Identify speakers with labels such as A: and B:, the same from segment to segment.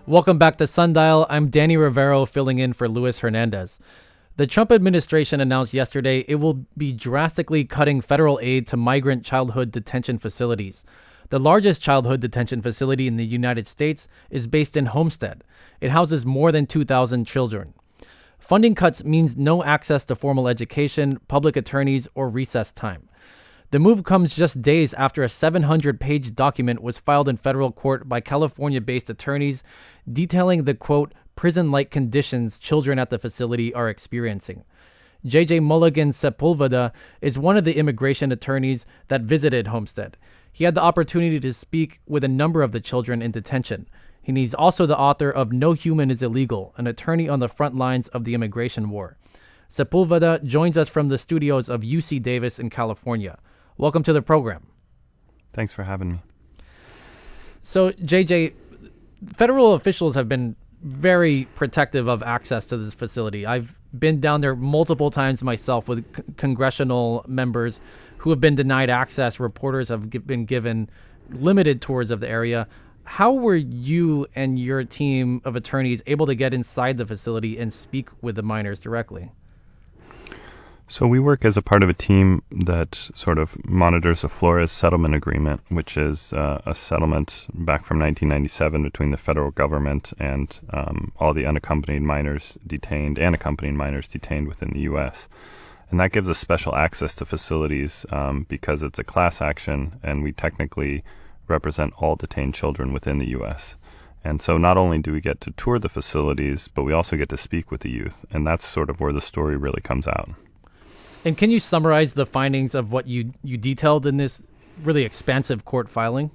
A: Welcome back to Sundial. I'm Danny Rivero filling in for Luis Hernandez. The Trump administration announced yesterday it will be drastically cutting federal aid to migrant childhood detention facilities. The largest childhood detention facility in the United States is based in Homestead. It houses more than 2,000 children. Funding cuts means no access to formal education, public attorneys, or recess time. The move comes just days after a 700-page document was filed in federal court by California-based attorneys detailing the, quote, prison-like conditions children at the facility are experiencing. J.J. Mulligan Sepulveda is one of the immigration attorneys that visited Homestead. He had the opportunity to speak with a number of the children in detention. And he's also the author of No Human is Illegal, an attorney on the front lines of the immigration war. Sepulveda joins us from the studios of UC Davis in California. Welcome to the program.
B: Thanks for having me.
A: So, JJ, federal officials have been very protective of access to this facility. I've been down there multiple times myself with congressional members who have been denied access. Reporters have been given limited tours of the area. How were you and your team of attorneys able to get inside the facility and speak with the minors directly?
B: So we work as a part of a team that sort of monitors the Flores Settlement Agreement, which is a settlement back from 1997 between the federal government and all the unaccompanied minors detained and accompanied minors detained within the U.S. And that gives us special access to facilities because it's a class action and we technically represent all detained children within the U.S. And so not only do we get to tour the facilities, but we also get to speak with the youth. And that's sort of where the story really comes out.
A: And can you summarize the findings of what you detailed in this really expansive court filing?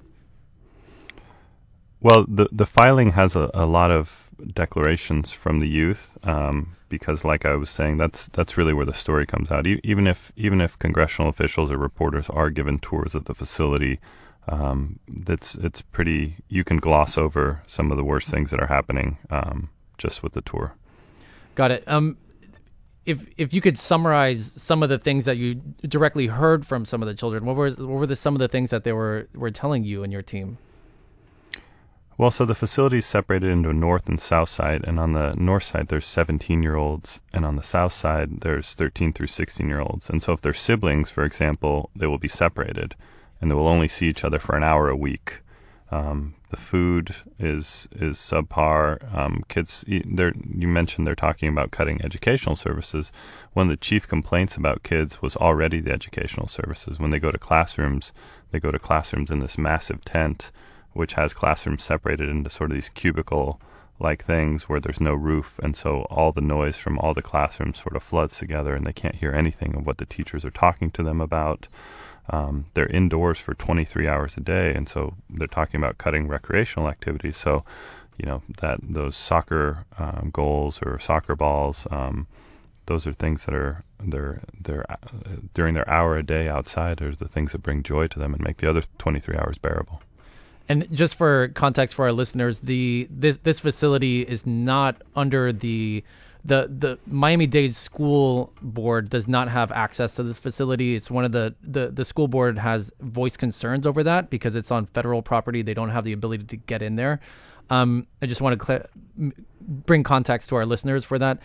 B: Well, the filing has a lot of declarations from the youth because, like I was saying, that's really where the story comes out. Even if congressional officials or reporters are given tours of the facility, it's pretty. You can gloss over some of the worst things that are happening just with the tour.
A: Got it. If you could summarize some of the things that you directly heard from some of the children, what were some of the things that they were telling you and your team?
B: Well, so the facility is separated into a north and south side, and on the north side there's 17-year-olds, and on the south side there's 13 through 16-year-olds. And so if they're siblings, for example, they will be separated, and they will only see each other for an hour a week. The food is subpar. Kids, you mentioned they're talking about cutting educational services. One of the chief complaints about kids was already the educational services. When they go to classrooms in this massive tent, which has classrooms separated into sort of these cubicle-like things where there's no roof. And so all the noise from all the classrooms sort of floods together and they can't hear anything of what the teachers are talking to them about. They're indoors for 23 hours a day, and so they're talking about cutting recreational activities. So, that those soccer goals or soccer balls, those are things that are they're during their hour a day outside are the things that bring joy to them and make the other 23 hours bearable.
A: And just for context for our listeners, this facility is not under the Miami-Dade School Board does not have access to this facility. It's one of the school board has voiced concerns over that because it's on federal property. They don't have the ability to get in there. I just want to bring context to our listeners for that.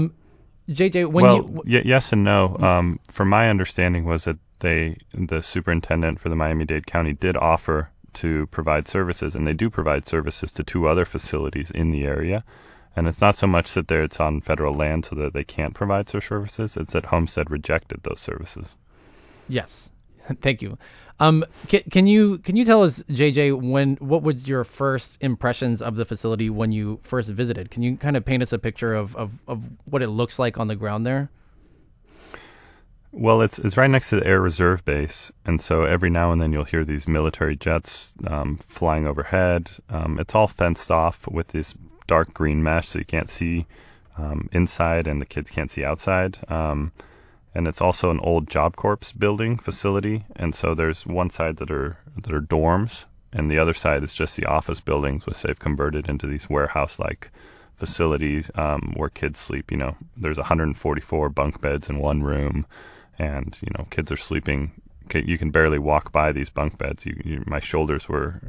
A: JJ,
B: yes and no. From my understanding was that the superintendent for the Miami-Dade County did offer to provide services, and they do provide services to two other facilities in the area. And it's not so much that it's on federal land so that they can't provide such services. It's that Homestead rejected those services.
A: Yes. Thank you. Can you tell us, JJ, what was your first impressions of the facility when you first visited? Can you kind of paint us a picture of what it looks like on the ground there?
B: Well, it's right next to the Air Reserve Base, and so every now and then you'll hear these military jets flying overhead. It's all fenced off with this dark green mesh, so you can't see inside, and the kids can't see outside. And it's also an old Job Corps building facility, and so there's one side that are dorms, and the other side is just the office buildings, which they've converted into these warehouse-like facilities where kids sleep. There's 144 bunk beds in one room. And, kids are sleeping. You can barely walk by these bunk beds. My shoulders were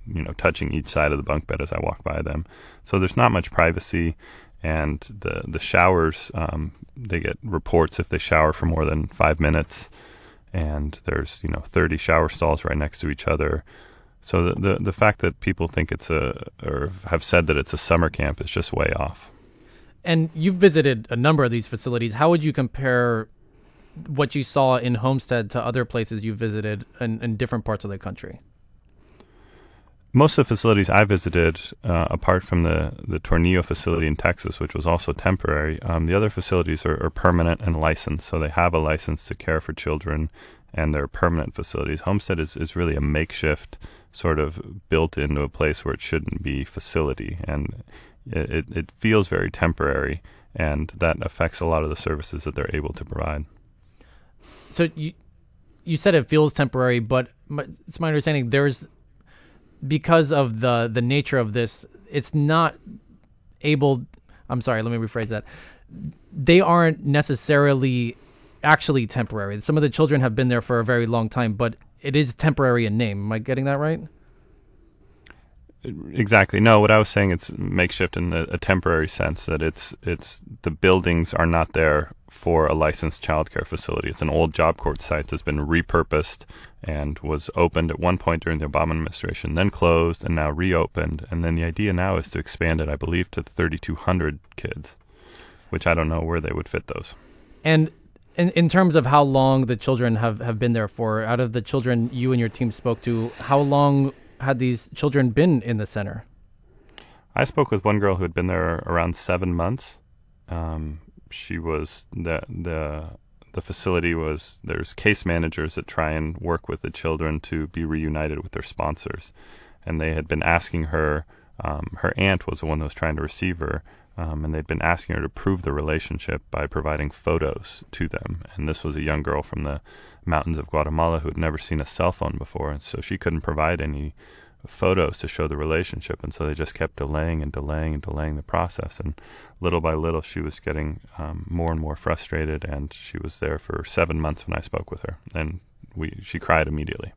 B: touching each side of the bunk bed as I walk by them. So there's not much privacy. And the showers, they get reports if they shower for more than 5 minutes. And there's 30 shower stalls right next to each other. So the fact that people think or have said that it's a summer camp is just way off.
A: And you've visited a number of these facilities. How would you compare what you saw in Homestead to other places you visited in different parts of the country?
B: Most of the facilities I visited, apart from the Tornillo facility in Texas, which was also temporary, the other facilities are permanent and licensed. So they have a license to care for children, and they're permanent facilities. Homestead is really a makeshift sort of built into a place where it shouldn't be facility. And it feels very temporary, and that affects a lot of the services that they're able to provide.
A: So you said it feels temporary, but it's my understanding because of the nature of this, it's not able. I'm sorry, let me rephrase that. They aren't necessarily actually temporary. Some of the children have been there for a very long time, but it is temporary in name. Am I getting that right?
B: Exactly. No, what I was saying, it's makeshift in a temporary sense, that it's the buildings are not there for a licensed childcare facility. It's an old job court site that's been repurposed and was opened at one point during the Obama administration, then closed and now reopened. And then the idea now is to expand it, I believe, to 3,200 kids, which I don't know where they would fit those.
A: And in terms of how long the children have been there for, out of the children you and your team spoke to, how long had these children been in the center?
B: I spoke with one girl who had been there around 7 months. She was the facility was, there's case managers that try and work with the children to be reunited with their sponsors, and they had been asking her. Her aunt was the one that was trying to receive her, and they'd been asking her to prove the relationship by providing photos to them. And this was a young girl from the mountains of Guatemala who had never seen a cell phone before, and so she couldn't provide any photos to show the relationship, and so they just kept delaying the process, and little by little she was getting more and more frustrated, and she was there for 7 months when I spoke with her, and she cried immediately.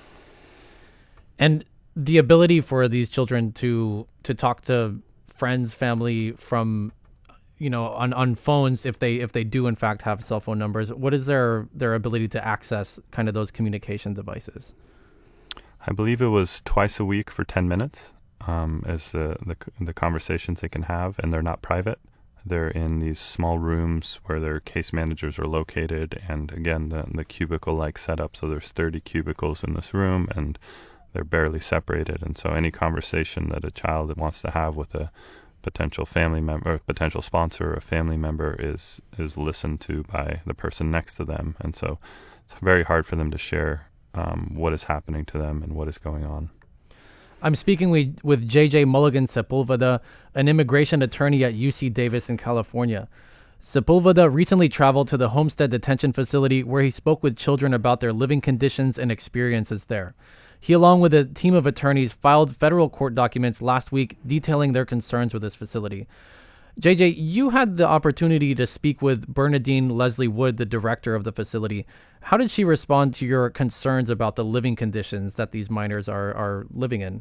A: And the ability for these children to talk to friends, family from on phones, if they do in fact have cell phone numbers, what is their ability to access kind of those communication devices?
B: I believe it was twice a week for 10 minutes as the conversations they can have, and they're not private. They're in these small rooms where their case managers are located, and again, the cubicle-like setup, so there's 30 cubicles in this room, and they're barely separated, and so any conversation that a child wants to have with a potential family member, or potential sponsor, or a family member is listened to by the person next to them, and so it's very hard for them to share what is happening to them and what is going on.
A: I'm speaking with J.J. Mulligan Sepulveda, an immigration attorney at UC Davis in California. Sepulveda recently traveled to the Homestead Detention Facility, where he spoke with children about their living conditions and experiences there. He, along with a team of attorneys, filed federal court documents last week detailing their concerns with this facility. JJ, you had the opportunity to speak with Bernadine Leslie Wood, the director of the facility. How did she respond to your concerns about the living conditions that these minors are living in?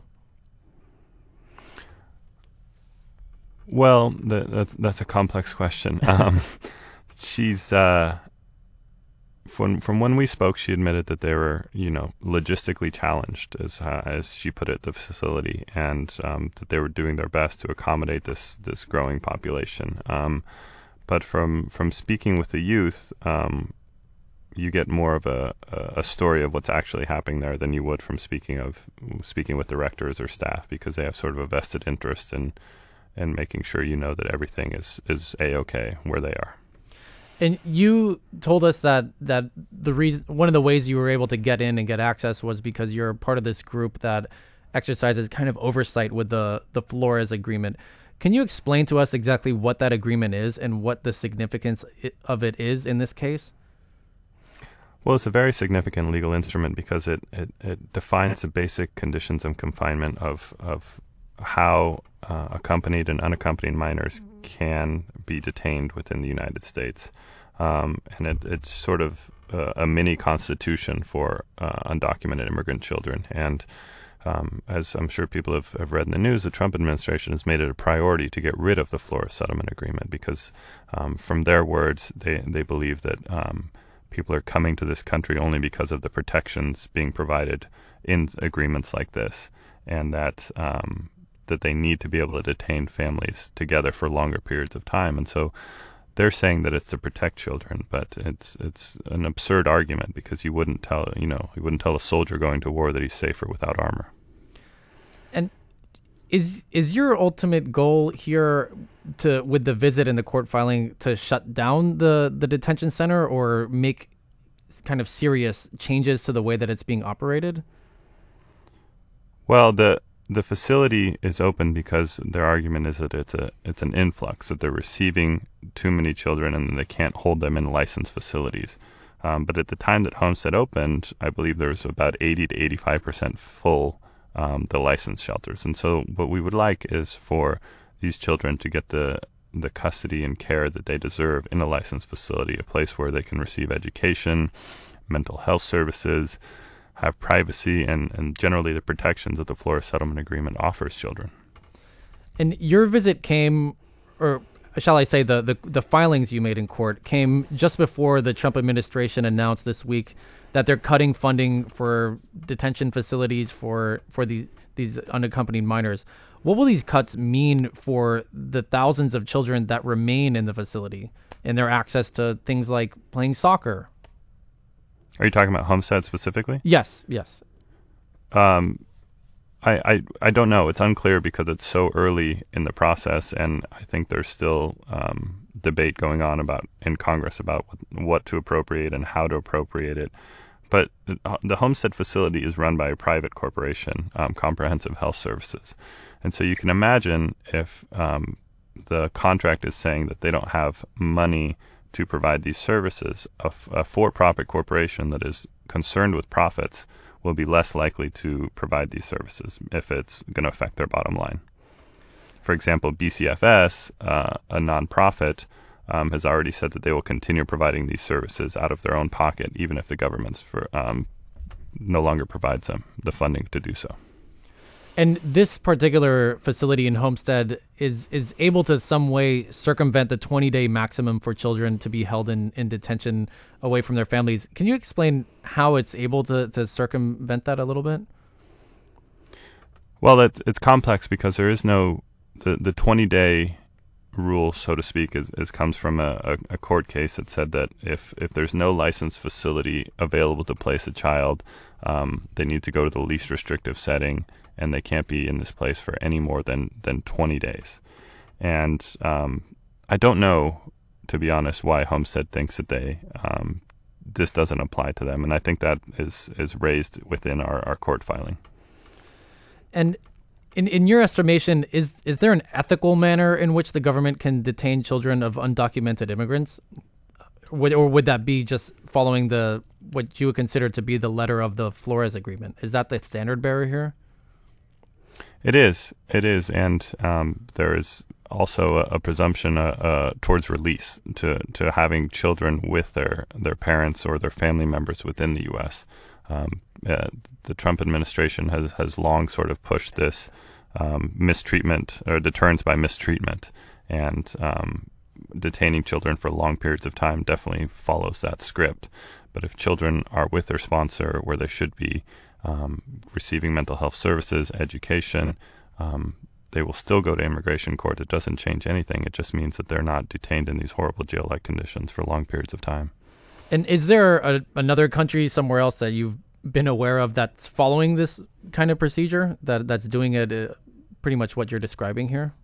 B: Well, that's a complex question. She's from when we spoke, she admitted that they were, logistically challenged, as she put it, the facility, and that they were doing their best to accommodate this growing population. But from speaking with the youth, you get more of a story of what's actually happening there than you would from speaking with directors or staff, because they have sort of a vested interest in making sure that everything is A-okay where they are.
A: And you told us that the reason, one of the ways you were able to get in and get access was because you're part of this group that exercises kind of oversight with the Flores agreement. Can you explain to us exactly what that agreement is and what the significance of it is in this case?
B: Well, it's a very significant legal instrument because it defines the basic conditions of confinement of how accompanied and unaccompanied minors can be detained within the United States. And it's sort of a mini constitution for undocumented immigrant children. And As I'm sure people have read in the news, the Trump administration has made it a priority to get rid of the Flores settlement agreement because, from their words, they believe that people are coming to this country only because of the protections being provided in agreements like this, and that they need to be able to detain families together for longer periods of time. And so they're saying that it's to protect children, but it's an absurd argument because you wouldn't tell a soldier going to war that he's safer without armor.
A: And is your ultimate goal here with the visit and the court filing to shut down the detention center or make kind of serious changes to the way that it's being operated?
B: Well, the facility is open because their argument is that it's an influx, that they're receiving too many children and they can't hold them in licensed facilities. But at the time that Homestead opened, I believe there was about 80 to 85% full, the licensed shelters. And so what we would like is for these children to get the custody and care that they deserve in a licensed facility, a place where they can receive education, mental health services, have privacy, and generally the protections that the Flores Settlement Agreement offers children.
A: And your visit came, or shall I say the filings you made in court came just before the Trump administration announced this week that they're cutting funding for detention facilities for these unaccompanied minors. What will these cuts mean for the thousands of children that remain in the facility and their access to things like playing soccer?
B: Are you talking about Homestead specifically?
A: Yes.
B: I don't know. It's unclear because it's so early in the process, and I think there's still debate going on in Congress about what to appropriate and how to appropriate it. But the Homestead facility is run by a private corporation, Comprehensive Health Services. And so you can imagine if the contract is saying that they don't have money to provide these services, a for-profit corporation that is concerned with profits will be less likely to provide these services if it's going to affect their bottom line. For example, BCFS, a nonprofit, has already said that they will continue providing these services out of their own pocket, even if the government no longer provides them the funding to do so.
A: And this particular facility in Homestead is able to some way circumvent the 20-day maximum for children to be held in detention away from their families. Can you explain how it's able to circumvent that a little bit?
B: Well, it's complex because there is no the 20-day rule, so to speak, comes from a court case that said that if there's no licensed facility available to place a child, they need to go to the least restrictive setting, and they can't be in this place for any more than 20 days. And I don't know, to be honest, why Homestead thinks that this doesn't apply to them. And I think that is raised within our court filing. And
A: in your estimation, is there an ethical manner in which the government can detain children of undocumented immigrants? Or would that be just following what you would consider to be the letter of the Flores Agreement? Is that the standard bearer here?
B: It is, and there is also a presumption towards release to having children with their parents or their family members within the U.S. The Trump administration has long sort of pushed this mistreatment or deterrence by mistreatment, and detaining children for long periods of time definitely follows that script. But if children are with their sponsor where they should be, receiving mental health services, education, they will still go to immigration court. It doesn't change anything. It just means that they're not detained in these horrible jail-like conditions for long periods of time.
A: And is there another country somewhere else that you've been aware of that's following this kind of procedure, that's doing it pretty much what you're describing here?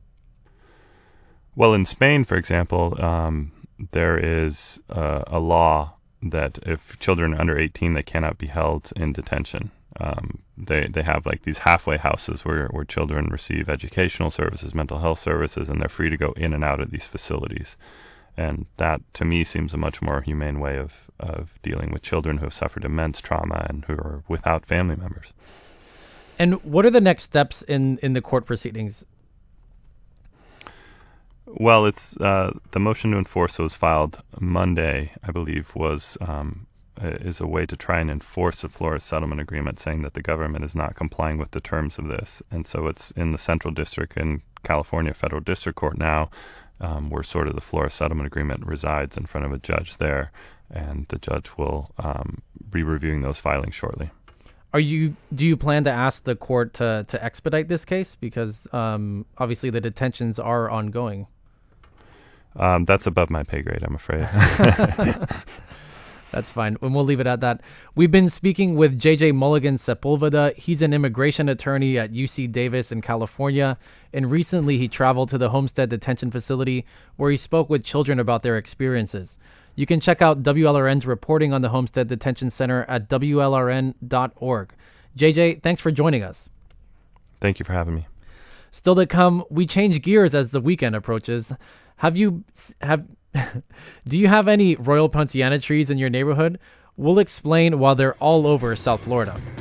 B: Well, in Spain, for example, there is a law that if children are under 18, they cannot be held in detention. They have like these halfway houses where children receive educational services, mental health services, and they're free to go in and out of these facilities. And that, to me, seems a much more humane way of dealing with children who have suffered immense trauma and who are without family members.
A: And what are the next steps in the court proceedings?
B: Well, it's the motion to enforce that was filed Monday, I believe, was is a way to try and enforce the Flores settlement agreement, saying that the government is not complying with the terms of this. And so it's in the Central District in California Federal District Court now, where sort of the Flores settlement agreement resides in front of a judge there, and the judge will be reviewing those filings shortly.
A: Do you plan to ask the court to expedite this case? Because obviously the detentions are ongoing.
B: That's above my pay grade, I'm afraid.
A: That's fine. And we'll leave it at that. We've been speaking with JJ Mulligan Sepulveda. He's an immigration attorney at UC Davis in California. And recently he traveled to the Homestead Detention Facility where he spoke with children about their experiences. You can check out WLRN's reporting on the Homestead Detention Center at WLRN.org. JJ, thanks for joining us.
B: Thank you for having me.
A: Still to come, we change gears as the weekend approaches. Do you have any Royal Poinciana trees in your neighborhood? We'll explain while they're all over South Florida.